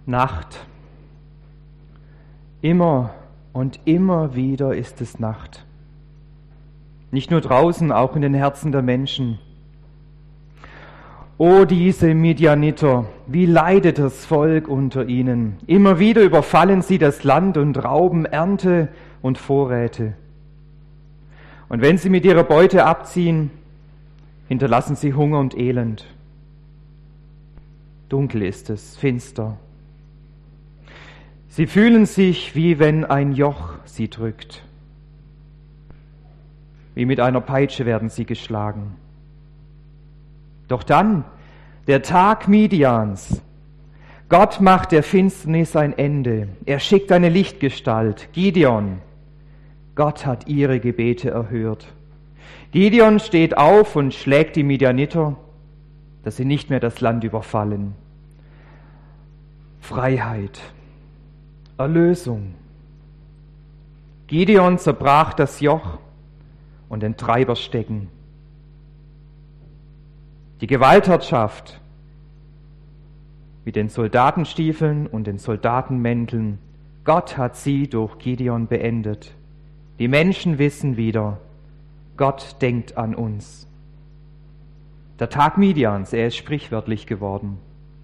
Nacht. Immer und immer wieder ist es Nacht. Nicht nur draußen, auch in den Herzen der Menschen. O diese Midianiter, wie leidet das Volk unter ihnen. Immer wieder überfallen sie das Land und rauben Ernte und Vorräte. Und wenn sie mit ihrer Beute abziehen, hinterlassen sie Hunger und Elend. Dunkel ist es, finster. Sie fühlen sich, wie wenn ein Joch sie drückt. Wie mit einer Peitsche werden sie geschlagen. Doch dann, der Tag Midians. Gott macht der Finsternis ein Ende. Er schickt eine Lichtgestalt, Gideon. Gott hat ihre Gebete erhört. Gideon steht auf und schlägt die Midianiter, dass sie nicht mehr das Land überfallen. Freiheit, Erlösung. Gideon zerbrach das Joch und den Treiberstecken. Die Gewaltherrschaft mit den Soldatenstiefeln und den Soldatenmänteln, Gott hat sie durch Gideon beendet. Die Menschen wissen wieder, Gott denkt an uns. Der Tag Midians, er ist sprichwörtlich geworden.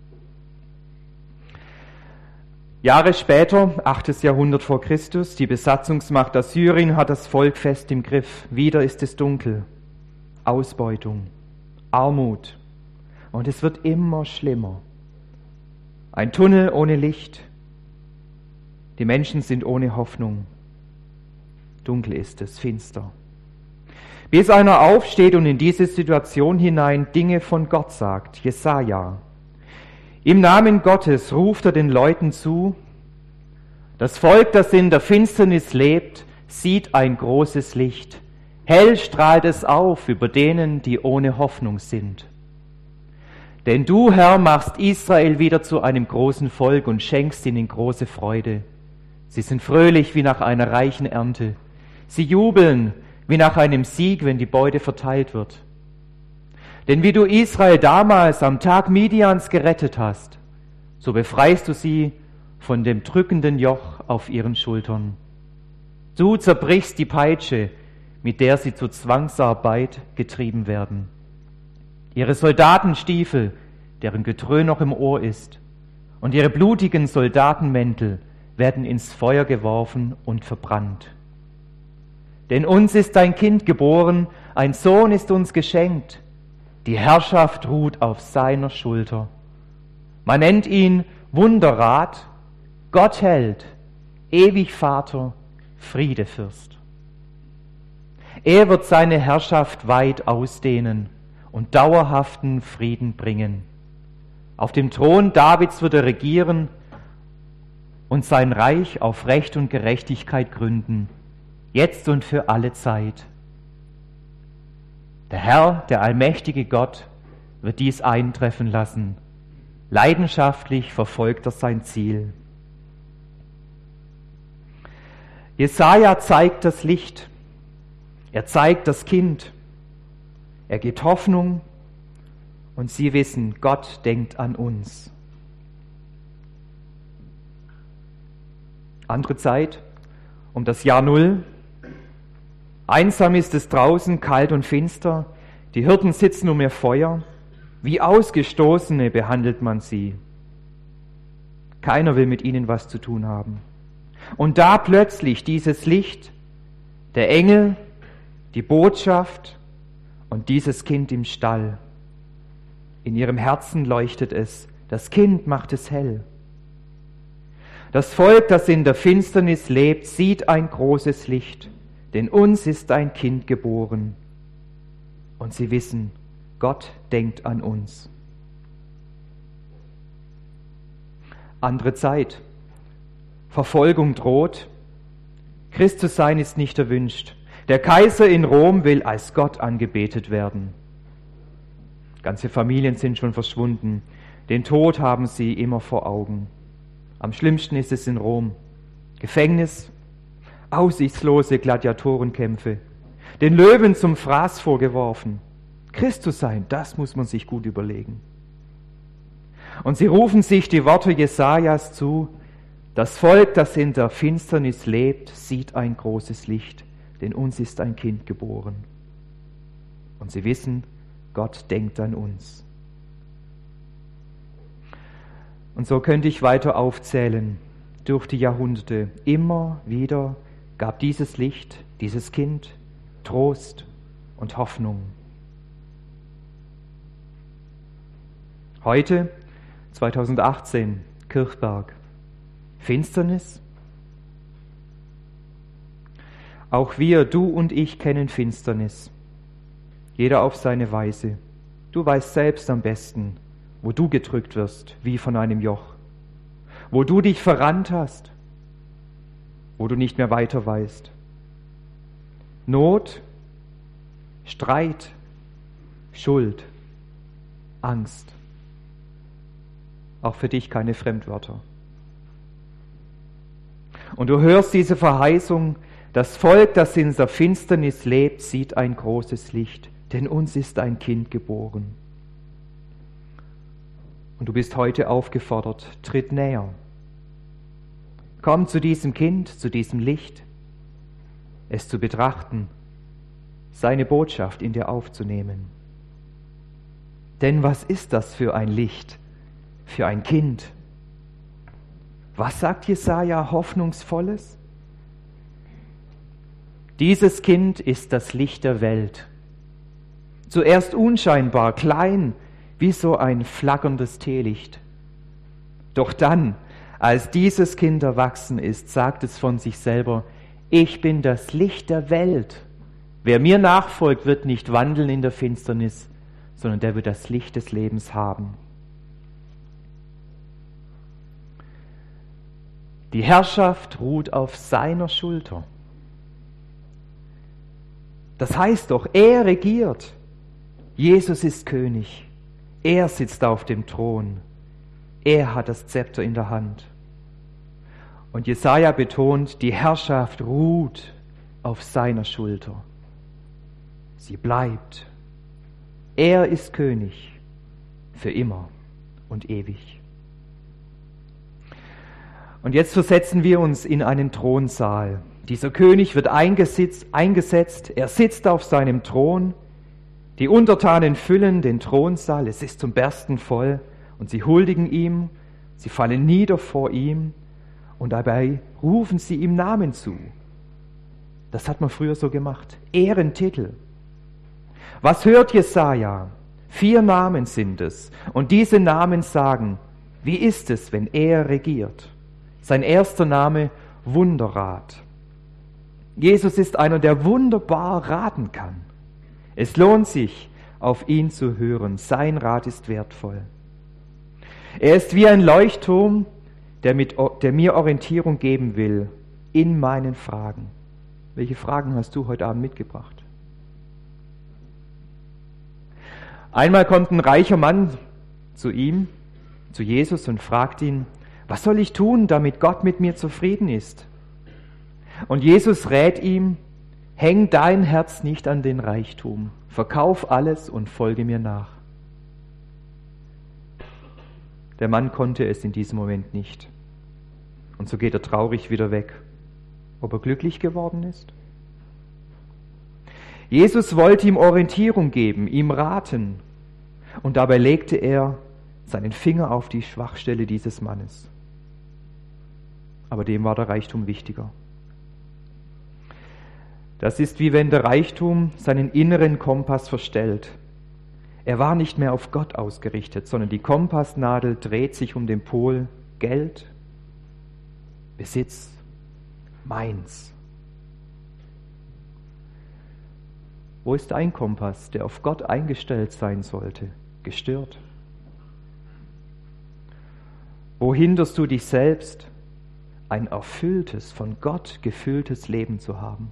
Jahre später, 8. Jahrhundert vor Christus, die Besatzungsmacht Assyrien hat das Volk fest im Griff. Wieder ist es dunkel. Ausbeutung, Armut. Und es wird immer schlimmer. Ein Tunnel ohne Licht. Die Menschen sind ohne Hoffnung. Dunkel ist es, finster. Bis einer aufsteht und in diese Situation hinein Dinge von Gott sagt, Jesaja. Im Namen Gottes ruft er den Leuten zu, das Volk, das in der Finsternis lebt, sieht ein großes Licht. Hell strahlt es auf über denen, die ohne Hoffnung sind. Denn du, Herr, machst Israel wieder zu einem großen Volk und schenkst ihnen große Freude. Sie sind fröhlich wie nach einer reichen Ernte. Sie jubeln wie nach einem Sieg, wenn die Beute verteilt wird. Denn wie du Israel damals am Tag Midians gerettet hast, so befreist du sie von dem drückenden Joch auf ihren Schultern. Du zerbrichst die Peitsche, mit der sie zur Zwangsarbeit getrieben werden. Ihre Soldatenstiefel, deren Getröhn noch im Ohr ist, und ihre blutigen Soldatenmäntel werden ins Feuer geworfen und verbrannt. Denn uns ist ein Kind geboren, ein Sohn ist uns geschenkt. Die Herrschaft ruht auf seiner Schulter. Man nennt ihn Wunderrat, Gott Held, ewig Vater, Friedefürst. Er wird seine Herrschaft weit ausdehnen und dauerhaften Frieden bringen. Auf dem Thron Davids wird er regieren und sein Reich auf Recht und Gerechtigkeit gründen, jetzt und für alle Zeit. Der Herr, der allmächtige Gott, wird dies eintreffen lassen. Leidenschaftlich verfolgt er sein Ziel. Jesaja zeigt das Licht. Er zeigt das Kind. Er gibt Hoffnung und sie wissen, Gott denkt an uns. Andere Zeit, um das Jahr 0. Einsam ist es draußen, kalt und finster. Die Hirten sitzen um ihr Feuer. Wie Ausgestoßene behandelt man sie. Keiner will mit ihnen was zu tun haben. Und da plötzlich dieses Licht, der Engel, die Botschaft und dieses Kind im Stall. In ihrem Herzen leuchtet es. Das Kind macht es hell. Das Volk, das in der Finsternis lebt, sieht ein großes Licht. Denn uns ist ein Kind geboren. Und sie wissen, Gott denkt an uns. Andere Zeit. Verfolgung droht. Christ zu sein ist nicht erwünscht. Der Kaiser in Rom will als Gott angebetet werden. Ganze Familien sind schon verschwunden. Den Tod haben sie immer vor Augen. Am schlimmsten ist es in Rom. Gefängnis, aussichtslose Gladiatorenkämpfe, den Löwen zum Fraß vorgeworfen. Christ zu sein, das muss man sich gut überlegen. Und sie rufen sich die Worte Jesajas zu: Das Volk, das in der Finsternis lebt, sieht ein großes Licht, denn uns ist ein Kind geboren. Und sie wissen, Gott denkt an uns. Und so könnte ich weiter aufzählen durch die Jahrhunderte. Immer wieder gab dieses Licht, dieses Kind Trost und Hoffnung. Heute, 2018, Kirchberg. Finsternis? Auch wir, du und ich, kennen Finsternis. Jeder auf seine Weise. Du weißt selbst am besten, wo du gedrückt wirst, wie von einem Joch. Wo du dich verrannt hast, wo du nicht mehr weiter weißt. Not, Streit, Schuld, Angst. Auch für dich keine Fremdwörter. Und du hörst diese Verheißung: Das Volk, das in der Finsternis lebt, sieht ein großes Licht, denn uns ist ein Kind geboren. Und du bist heute aufgefordert: Tritt näher. Komm zu diesem Kind, zu diesem Licht, es zu betrachten, seine Botschaft in dir aufzunehmen. Denn was ist das für ein Licht, für ein Kind? Was sagt Jesaja Hoffnungsvolles? Dieses Kind ist das Licht der Welt. Zuerst unscheinbar, klein, wie so ein flackerndes Teelicht. Doch dann, als dieses Kind erwachsen ist, sagt es von sich selber: Ich bin das Licht der Welt. Wer mir nachfolgt, wird nicht wandeln in der Finsternis, sondern der wird das Licht des Lebens haben. Die Herrschaft ruht auf seiner Schulter. Das heißt doch, er regiert. Jesus ist König. Er sitzt auf dem Thron. Er hat das Zepter in der Hand. Und Jesaja betont, die Herrschaft ruht auf seiner Schulter. Sie bleibt. Er ist König für immer und ewig. Und jetzt versetzen wir uns in einen Thronsaal. Dieser König wird eingesetzt, er sitzt auf seinem Thron. Die Untertanen füllen den Thronsaal, es ist zum Bersten voll, und sie huldigen ihm, sie fallen nieder vor ihm, und dabei rufen sie ihm Namen zu. Das hat man früher so gemacht, Ehrentitel. Was hört Jesaja? 4 Namen sind es, und diese Namen sagen: Wie ist es, wenn er regiert? Sein erster Name: Wunderrat. Jesus ist einer, der wunderbar raten kann. Es lohnt sich, auf ihn zu hören. Sein Rat ist wertvoll. Er ist wie ein Leuchtturm, der mir Orientierung geben will in meinen Fragen. Welche Fragen hast du heute Abend mitgebracht? Einmal kommt ein reicher Mann zu ihm, zu Jesus, und fragt ihn: Was soll ich tun, damit Gott mit mir zufrieden ist? Und Jesus rät ihm: Häng dein Herz nicht an den Reichtum, verkauf alles und folge mir nach. Der Mann konnte es in diesem Moment nicht. Und so geht er traurig wieder weg. Ob er glücklich geworden ist? Jesus wollte ihm Orientierung geben, ihm raten. Und dabei legte er seinen Finger auf die Schwachstelle dieses Mannes. Aber dem war der Reichtum wichtiger. Das ist wie wenn der Reichtum seinen inneren Kompass verstellt. Er war nicht mehr auf Gott ausgerichtet, sondern die Kompassnadel dreht sich um den Pol Geld, Besitz, meins. Wo ist dein Kompass, der auf Gott eingestellt sein sollte, gestört? Wo hinderst du dich selbst, ein erfülltes, von Gott gefülltes Leben zu haben?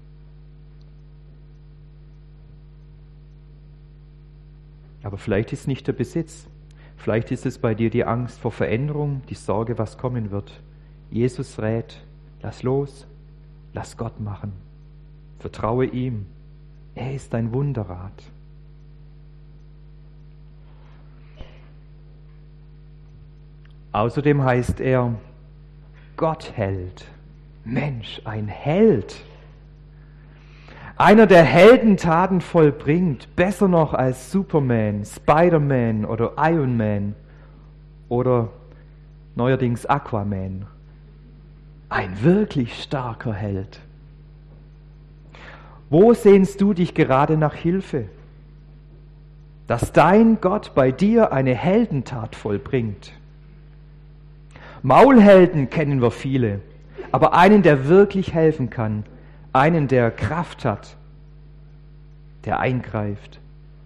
Aber vielleicht ist nicht der Besitz, vielleicht ist es bei dir die Angst vor Veränderung, die Sorge, was kommen wird. Jesus rät: Lass los, lass Gott machen, vertraue ihm, er ist dein Wunderrat. Außerdem heißt er Gottheld. Mensch, ein Held. Einer, der Heldentaten vollbringt, besser noch als Superman, Spider-Man oder Iron Man oder neuerdings Aquaman. Ein wirklich starker Held. Wo sehnst du dich gerade nach Hilfe? Dass dein Gott bei dir eine Heldentat vollbringt. Maulhelden kennen wir viele, aber einen, der wirklich helfen kann, einen, der Kraft hat, der eingreift.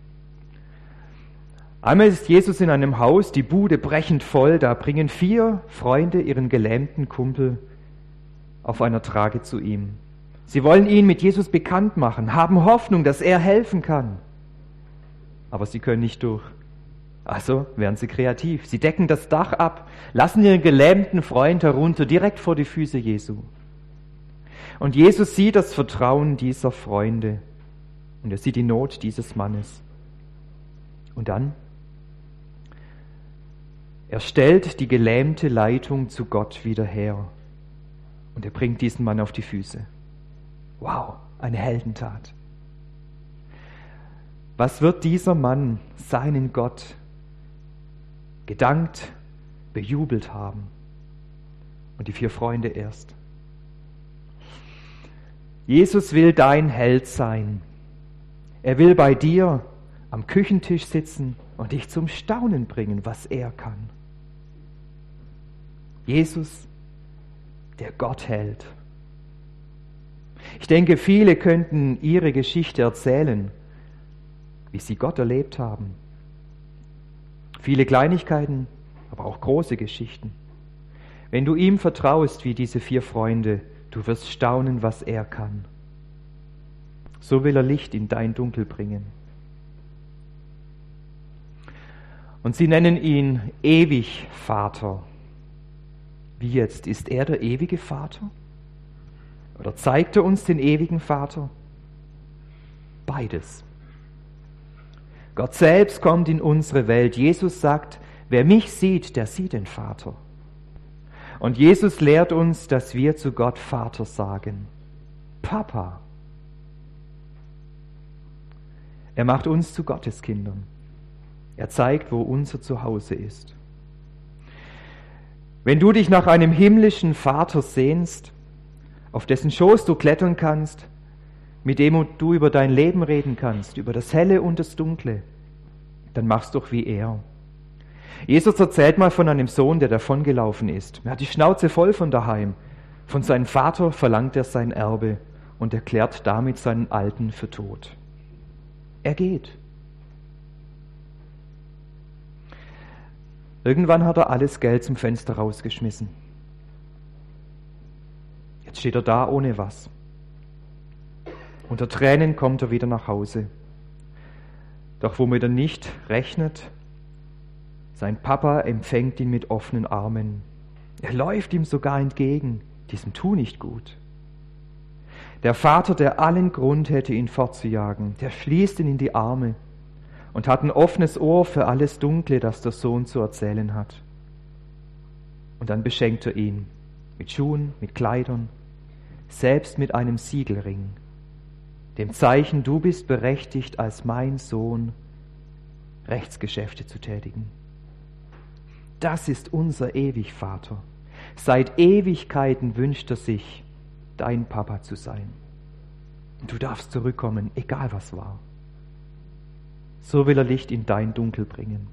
Einmal ist Jesus in einem Haus, die Bude brechend voll, da bringen 4 Freunde ihren gelähmten Kumpel auf einer Trage zu ihm. Sie wollen ihn mit Jesus bekannt machen, haben Hoffnung, dass er helfen kann. Aber sie können nicht durch. Also werden sie kreativ. Sie decken das Dach ab, lassen ihren gelähmten Freund herunter, direkt vor die Füße Jesu. Und Jesus sieht das Vertrauen dieser Freunde und er sieht die Not dieses Mannes. Und dann? Er stellt die gelähmte Leitung zu Gott wieder her und er bringt diesen Mann auf die Füße. Wow, eine Heldentat. Was wird dieser Mann seinen Gott gedankt, bejubelt haben? Und die 4 Freunde erst. Jesus will dein Held sein. Er will bei dir am Küchentisch sitzen und dich zum Staunen bringen, was er kann. Jesus, der Gottheld. Ich denke, viele könnten ihre Geschichte erzählen, wie sie Gott erlebt haben. Viele Kleinigkeiten, aber auch große Geschichten. Wenn du ihm vertraust, wie diese 4 Freunde, du wirst staunen, was er kann. So will er Licht in dein Dunkel bringen. Und sie nennen ihn ewig Vater. Wie jetzt? Ist er der ewige Vater? Oder zeigt er uns den ewigen Vater? Beides. Gott selbst kommt in unsere Welt. Jesus sagt, wer mich sieht, der sieht den Vater. Und Jesus lehrt uns, dass wir zu Gott Vater sagen. Papa. Er macht uns zu Gotteskindern. Er zeigt, wo unser Zuhause ist. Wenn du dich nach einem himmlischen Vater sehnst, auf dessen Schoß du klettern kannst, mit dem du über dein Leben reden kannst, über das Helle und das Dunkle, dann mach's doch wie er. Jesus erzählt mal von einem Sohn, der davongelaufen ist. Er hat die Schnauze voll von daheim. Von seinem Vater verlangt er sein Erbe und erklärt damit seinen Alten für tot. Er geht. Irgendwann hat er alles Geld zum Fenster rausgeschmissen. Jetzt steht er da ohne was. Unter Tränen kommt er wieder nach Hause. Doch womit er nicht rechnet, sein Papa empfängt ihn mit offenen Armen. Er läuft ihm sogar entgegen, diesem Tu nicht gut. Der Vater, der allen Grund hätte, ihn fortzujagen, der schließt ihn in die Arme und hat ein offenes Ohr für alles Dunkle, das der Sohn zu erzählen hat. Und dann beschenkt er ihn mit Schuhen, mit Kleidern, selbst mit einem Siegelring, dem Zeichen, du bist berechtigt, als mein Sohn Rechtsgeschäfte zu tätigen. Das ist unser Ewigvater. Seit Ewigkeiten wünscht er sich, dein Papa zu sein. Und du darfst zurückkommen, egal was war. So will er Licht in dein Dunkel bringen.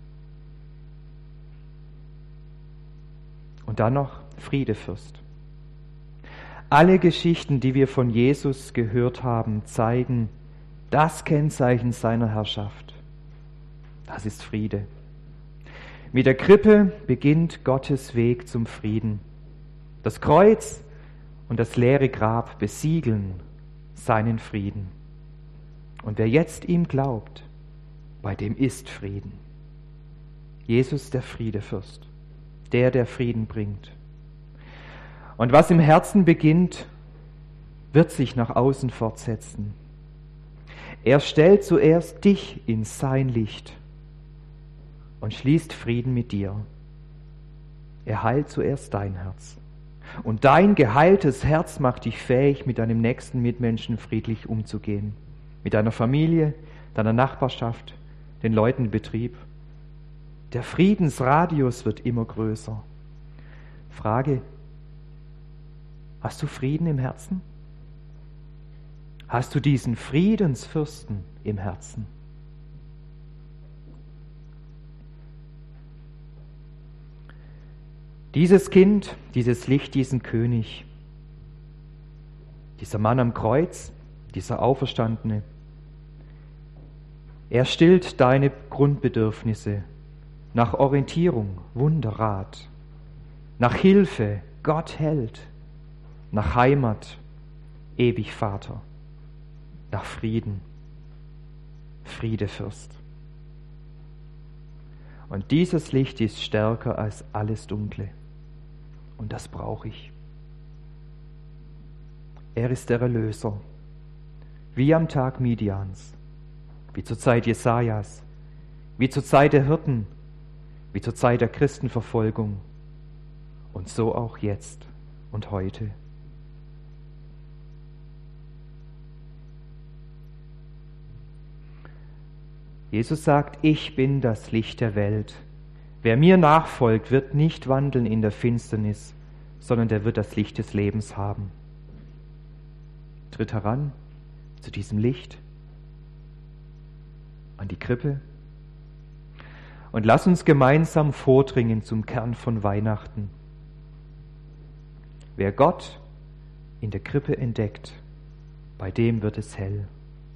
Und dann noch Friedefürst. Alle Geschichten, die wir von Jesus gehört haben, zeigen das Kennzeichen seiner Herrschaft. Das ist Friede. Mit der Krippe beginnt Gottes Weg zum Frieden. Das Kreuz und das leere Grab besiegeln seinen Frieden. Und wer jetzt ihm glaubt, bei dem ist Frieden. Jesus, der Friedefürst, der Frieden bringt. Und was im Herzen beginnt, wird sich nach außen fortsetzen. Er stellt zuerst dich in sein Licht und schließt Frieden mit dir. Er heilt zuerst dein Herz. Und dein geheiltes Herz macht dich fähig, mit deinem nächsten Mitmenschen friedlich umzugehen. Mit deiner Familie, deiner Nachbarschaft, den Leuten im Betrieb. Der Friedensradius wird immer größer. Frage: Hast du Frieden im Herzen? Hast du diesen Friedensfürsten im Herzen? Dieses Kind, dieses Licht, diesen König, dieser Mann am Kreuz, dieser Auferstandene, er stillt deine Grundbedürfnisse nach Orientierung, Wunderrat, nach Hilfe, Gott hält, nach Heimat, ewig Vater, nach Frieden, Friedefürst. Und dieses Licht ist stärker als alles Dunkle. Und das brauche ich. Er ist der Erlöser, wie am Tag Midians, wie zur Zeit Jesajas, wie zur Zeit der Hirten, wie zur Zeit der Christenverfolgung und so auch jetzt und heute. Jesus sagt, ich bin das Licht der Welt. Wer mir nachfolgt, wird nicht wandeln in der Finsternis, sondern der wird das Licht des Lebens haben. Tritt heran zu diesem Licht, an die Krippe, und lass uns gemeinsam vordringen zum Kern von Weihnachten. Wer Gott in der Krippe entdeckt, bei dem wird es hell.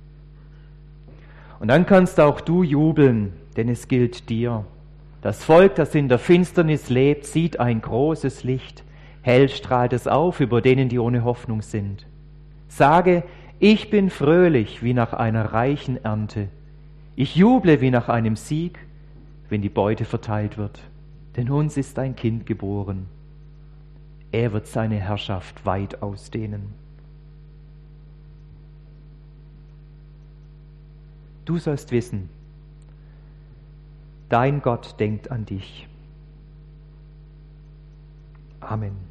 Und dann kannst auch du jubeln, denn es gilt dir. Das Volk, das in der Finsternis lebt, sieht ein großes Licht. Hell strahlt es auf über denen, die ohne Hoffnung sind. Sage, ich bin fröhlich wie nach einer reichen Ernte. Ich juble wie nach einem Sieg, wenn die Beute verteilt wird. Denn uns ist ein Kind geboren. Er wird seine Herrschaft weit ausdehnen. Du sollst wissen, dein Gott denkt an dich. Amen.